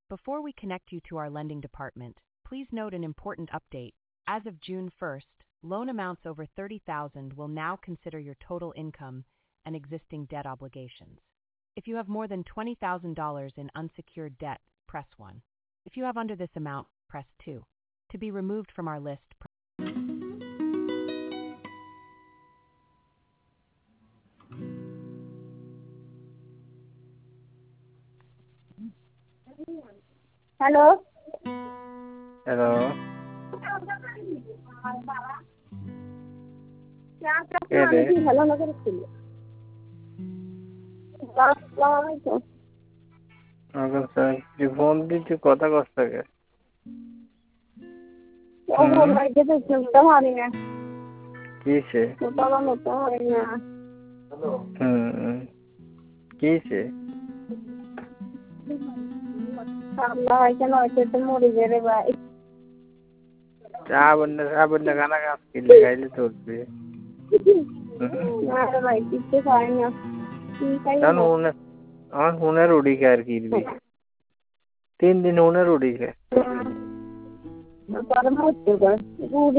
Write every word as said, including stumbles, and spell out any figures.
Before we connect you to our lending department, please note an important update. As of June first, loan amounts over thirty thousand dollars will now consider your total income and existing debt obligations. If you have more than twenty thousand dollars in unsecured debt, press one. If you have under this amount, press two. To be removed from our list, press hello hello क्या কে রে কি ভালো না করেছিল আসসালামু আলাইকুম আগে স্যার তুই ফোন দিচ্ছি কথা কস থেকে ও ভাই যেতে চলতে পারি না কিসে তোরা মতো হয় না হুম কিসে আল্লাহ কেন হইতে মরে গেলে ভাই চা বন্না চা বন্না খানা খাস কিনলে খাইলে চলবে না ভাই কিছু খাই না কারণ উনি আমার ফোনে রুটি খায় আর কিনবি তিন দিন উনি রুটি খায় পরে মরতে পারে